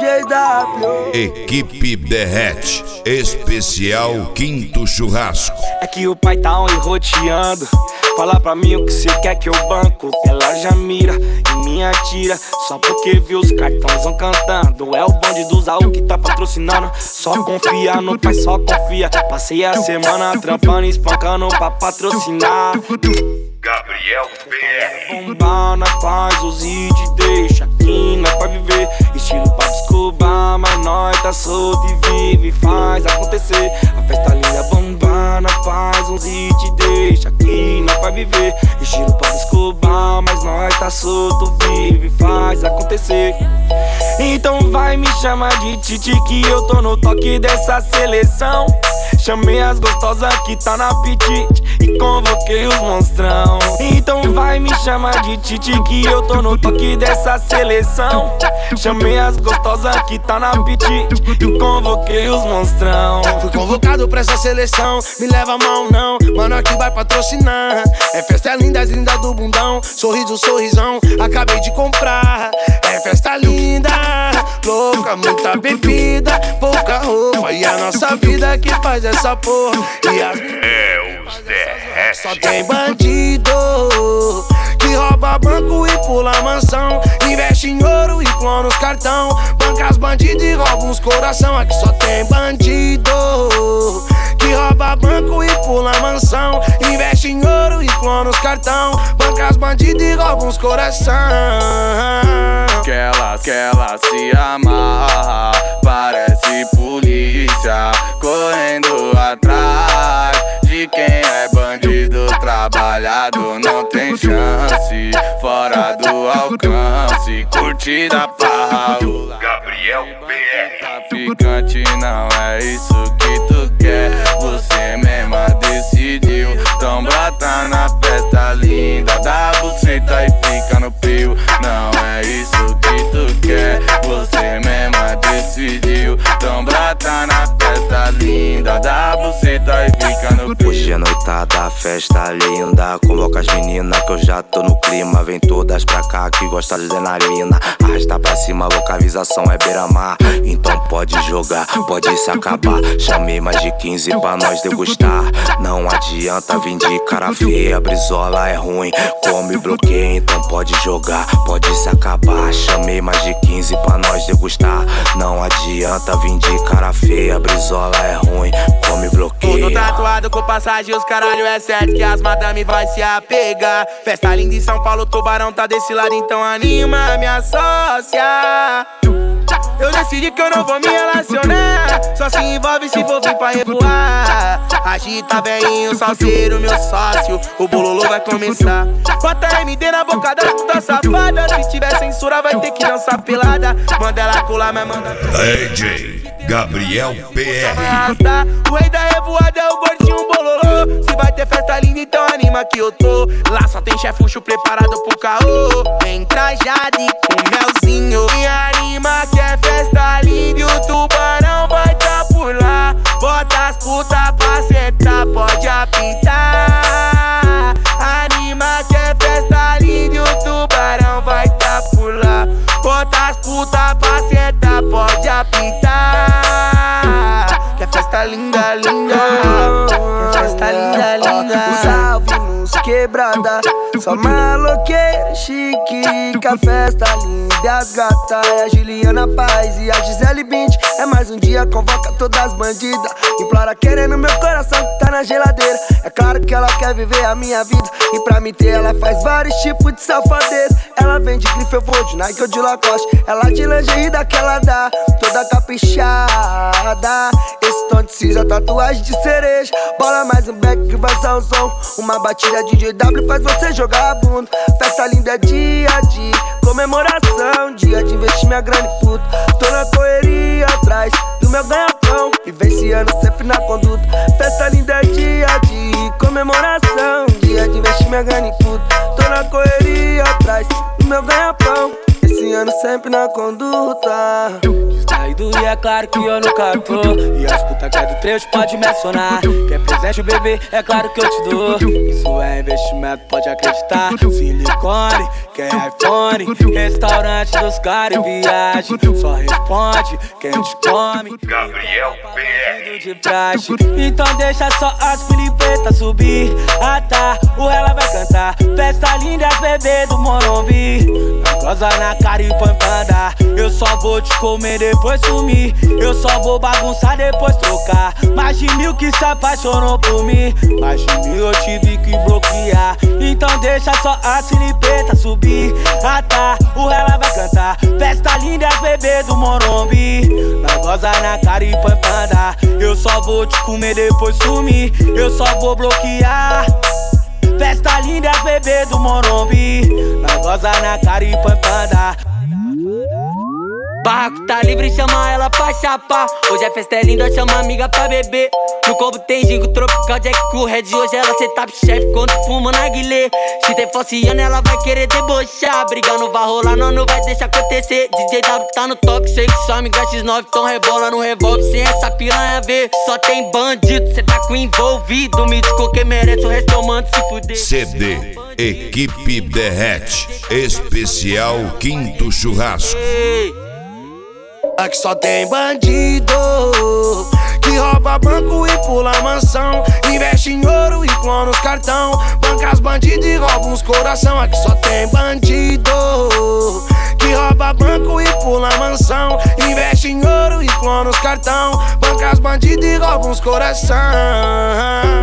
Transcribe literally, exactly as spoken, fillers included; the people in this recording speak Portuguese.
J W. Equipe Derrete, especial Quinto Churrasco. É que o pai tá on e roteando. Fala pra mim o que cê quer que eu banco. Ela já mira e me atira só porque viu os cartãozão cantando. É o bonde do Zaú que tá patrocinando. Só confia no pai, só confia. Passei a semana trampando e espancando pra patrocinar. Gabriel P R. Bombar, nós faz os hits, deixa aqui, nós pode viver. Estilo pra desculpar, mas nós tá solto e vive, faz acontecer. A festa linda, bombar, nós faz uns hits, deixa aqui, nós pode viver. Estilo pra desculpar, mas nós tá solto, vive, faz acontecer. Então vai me chamar de Titi que eu tô no toque dessa seleção. Chamei as gostosas que tá na apetite e convoquei os monstrão. Então vai me chamar de Titi que eu tô no toque dessa seleção. Chamei as gostosas que tá na apetite e convoquei os monstrão. Fui convocado pra essa seleção, me leva a mão não, mano aqui vai patrocinar. É festa linda, linda do bundão, sorriso, sorrisão, acabei de comprar. É festa linda, louca, muita bebida, pouca roupa e a nossa vida que faz essa porra. E as... É os Derrete. Só tem bandido que rouba banco e pula mansão, investe em ouro e clona os cartão, banca as bandidos e rouba uns coração. Aqui só tem bandido que rouba banco e pula mansão, investe em ouro e clona os cartão, banca as bandidos e rouba uns coração. Que ela, que ela se amarra, parece polícia, correndo atrás de quem é bandido, trabalhado não tem chance, fora do alcance, curtida pra rolar. Gabriel P R. Traficante não é isso que tu quer, você mesma decidiu. Então brota na festa linda, dá buceta e fica no pio. Não é isso que tu quer, você mesma decidiu. Então brota na festa linda, dá buceta e fica no pio. Hoje é noitada, festa linda, convoca as meninas que eu já tô no clima. Vem todas pra cá que gosta de adrenalina, arrasta pra cima, localização é beira-mar. Então pode jogar, pode se acabar. Chamei mais de quinze pra nós degustar. Não adianta vir de cara feia, brisola é ruim, come bloqueia. Então pode jogar, pode se acabar. Chamei mais de quinze pra nós degustar. Não adianta vir de cara feia, brisola é ruim, come bloqueia. Tudo tatuado com passagem, os caralho é certo que as madame vai se apegar. Festa linda em São Paulo, Tubarão tá desse lado, então anima minha sócia. Eu decidi que eu não vou me relacionar, só se envolve se for vir pra revoar. Agita bem o salseiro, meu sócio, o bololô vai começar. Bota M D na boca da puta safada, se tiver censura vai ter que dançar pelada. Manda ela colar, mas manda D J Gabriel P R. O rei da revoada é o gordinho bololô. Se vai ter festa linda, então anima que eu tô. Lá só tem chefucho preparado pro caô. Vem trajado e com melzinho, me anima que é festa linda e o tubarão vai tá por lá. Bota as puta pra sentar, pode apitar. Anima que é festa linda e o tubarão vai tá por lá. Bota as puta pra sentar, pode apitar. Que é festa linda, linda. Que é festa linda, linda. Salve nos quebrada, só maloqueira chique, que a festa linda e as gata é a Juliana Paz e a Gisele Bint. É mais um dia, convoca todas as bandidas, implora querendo meu coração que tá na geladeira. É claro que ela quer viver a minha vida e pra me ter ela faz vários tipos de safadeza. Ela vem de grife, eu vou de Nike ou de Lacoste, ela de lingerie daquela dá, toda caprichada. Esse tom de cinza, tatuagem de cereja, bola mais um back que vai ser o som. Uma batida de D W faz você jogar a bunda. Festa linda é dia a dia, comemoração, dia de investir minha grana e puta. Tô na correria atrás do meu ganha-pão, vivenciando sempre na conduta. Festa linda é dia a dia, comemoração, dia de investir minha grana e puta. Tô na correria atrás do meu ganha-pão. esse ano sempre na conduta. Distraído e é claro que eu nunca tô. E as putas que é do trecho pode me acionar. Quer presente, bebê, é claro que eu te dou. Isso é investimento, pode acreditar. Silicone, quer iPhone, restaurante dos caras e viagem. Só responde quem te come. Gabriel P R. De praxe. Então deixa só as filipetas subir. Ah tá, o ela vai cantar. Festa linda, bebê do Morumbi. Goza na cara e põe pra andar. Eu só vou te comer, depois sumir. Eu só vou bagunçar, depois trocar. Mais de mil que se apaixonou por mim. Mais de mil eu tive que bloquear. Então deixa só as filipetas subir. Ah tá, o ela vai cantar. Festa linda, bebê do Morumbi. Nós goza na cara e põe pra andar. Eu só vou te comer, depois sumir. Eu só vou bloquear. Festa linda, bebê do Morumbi. Nós goza na cara e põe pra andar. Barraco tá livre, chama ela pra chapar. Hoje a festa é linda, chama amiga pra beber. No combo tem gingo tropical, Jack com Red. Hoje ela cê tá chefe quando fuma na guilê. Se tem falciana, ela vai querer debochar. Briga não vai rolar, não, não vai deixar acontecer. D J W tá no toque, sei que só amiga X nove. Então rebola no revólver, sem essa piranha ver. Só tem bandido, cê tá com envolvido. Mítico que merece, o resto eu mando se fuder. C D Equipe Derrete Especial Quinto Churrasco. Aqui só tem bandido que rouba banco e pula mansão. Investe em ouro e clona os cartão. Banca as bandidos e rouba uns coração. Aqui só tem bandido que rouba banco e pula mansão. Investe em ouro e clona os cartão. Banca as bandidos e rouba uns coração.